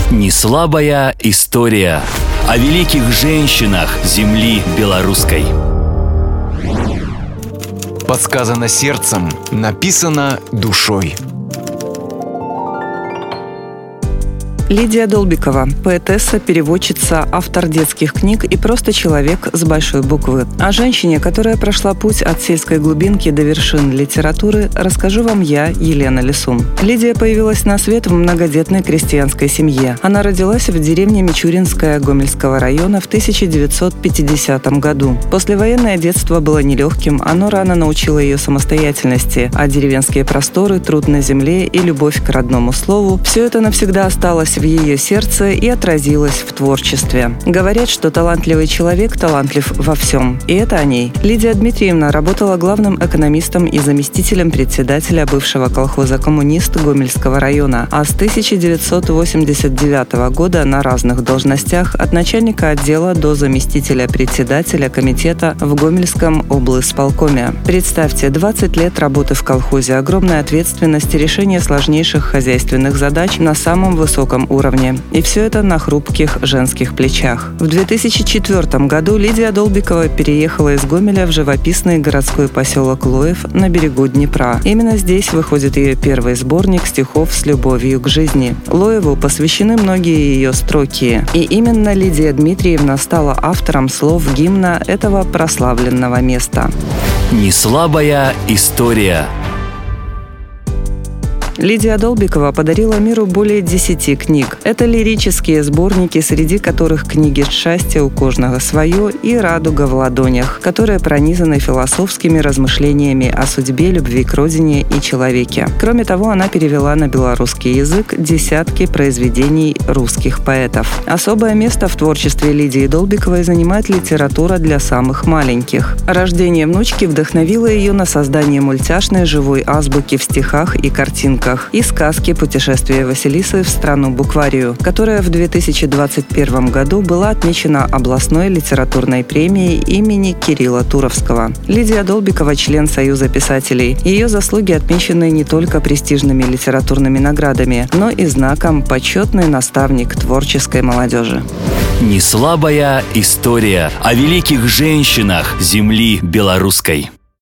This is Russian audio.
Неслабая история о великих женщинах земли белорусской. Подсказано сердцем, написано душой. Лидия Долбикова – поэтесса, переводчица, автор детских книг и просто человек с большой буквы. О женщине, которая прошла путь от сельской глубинки до вершин литературы, расскажу вам я, Елена Лисун. Лидия появилась на свет в многодетной крестьянской семье. Она родилась в деревне Мичуринская Гомельского района в 1950 году. Послевоенное детство было нелегким, оно рано научило ее самостоятельности, а деревенские просторы, труд на земле и любовь к родному слову – все это навсегда осталось в ее сердце и отразилось в творчестве. Говорят, что талантливый человек талантлив во всем. И это о ней. Лидия Дмитриевна работала главным экономистом и заместителем председателя бывшего колхоза «Коммунист» Гомельского района, а с 1989 года на разных должностях от начальника отдела до заместителя председателя комитета в Гомельском облисполкоме. Представьте, 20 лет работы в колхозе, огромная ответственность и решение сложнейших хозяйственных задач на самом высоком уровне. И все это на хрупких женских плечах. В 2004 году Лидия Долбикова переехала из Гомеля в живописный городской поселок Лоев на берегу Днепра. Именно здесь выходит ее первый сборник стихов с любовью к жизни. Лоеву посвящены многие ее строки. И именно Лидия Дмитриевна стала автором слов гимна этого прославленного места. Неслабая история. Лидия Долбикова подарила миру более 10 книг. Это лирические сборники, среди которых книги «Счастье у кожного свое» и «Радуга в ладонях», которые пронизаны философскими размышлениями о судьбе, любви к родине и человеке. Кроме того, она перевела на белорусский язык десятки произведений русских поэтов. Особое место в творчестве Лидии Долбиковой занимает литература для самых маленьких. Рождение внучки вдохновило ее на создание мультяшной живой азбуки в стихах и картинках и сказки «Путешествие Василисы в страну букварию», которая в 2021 году была отмечена областной литературной премией имени Кирилла Туровского. Лидия Долбикова – член Союза писателей. Ее заслуги отмечены не только престижными литературными наградами, но и знаком «Почетный наставник творческой молодежи». Неслабая история о великих женщинах земли белорусской.